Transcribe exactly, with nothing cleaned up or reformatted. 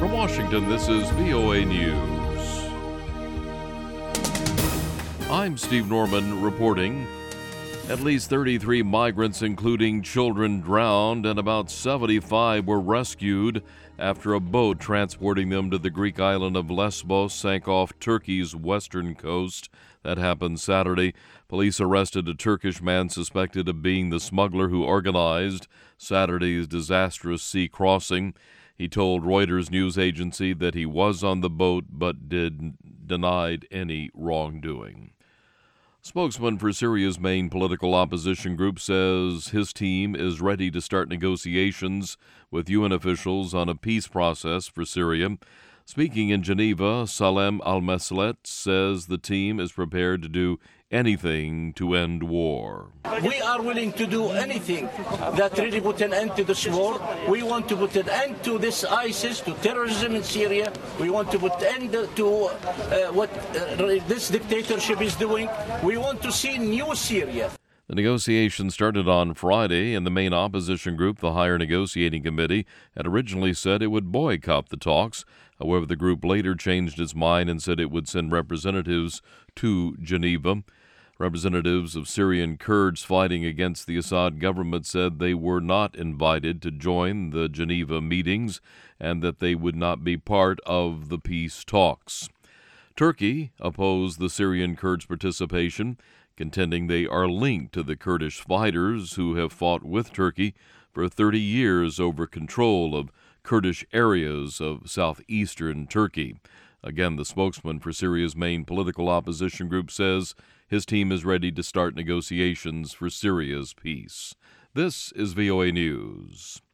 From Washington, this is V O A News. I'm Steve Norman reporting. At least thirty-three migrants, including children, drowned, and about seventy-five were rescued after a boat transporting them to the Greek island of Lesbos sank off Turkey's western coast. That happened Saturday. Police arrested a Turkish man suspected of being the smuggler who organized Saturday's disastrous sea crossing. He told Reuters news agency that he was on the boat but did denied any wrongdoing. Spokesman for Syria's main political opposition group says his team is ready to start negotiations with U N officials on a peace process for Syria. Speaking in Geneva, Salem Al-Meslet says the team is prepared to do anything to end war. We are willing to do anything that really put an end to this war. We want to put an end to this ISIS, to terrorism in Syria. We want to put an end to uh, what uh, this dictatorship is doing. We want to see new Syria. The negotiations started on Friday, and the main opposition group, the Higher Negotiating Committee, had originally said it would boycott the talks. However, the group later changed its mind and said it would send representatives to Geneva. Representatives of Syrian Kurds fighting against the Assad government said they were not invited to join the Geneva meetings and that they would not be part of the peace talks. Turkey opposed the Syrian Kurds' participation, contending they are linked to the Kurdish fighters who have fought with Turkey for thirty years over control of Kurdish areas of southeastern Turkey. Again, the spokesman for Syria's main political opposition group says his team is ready to start negotiations for Syria's peace. This is V O A News.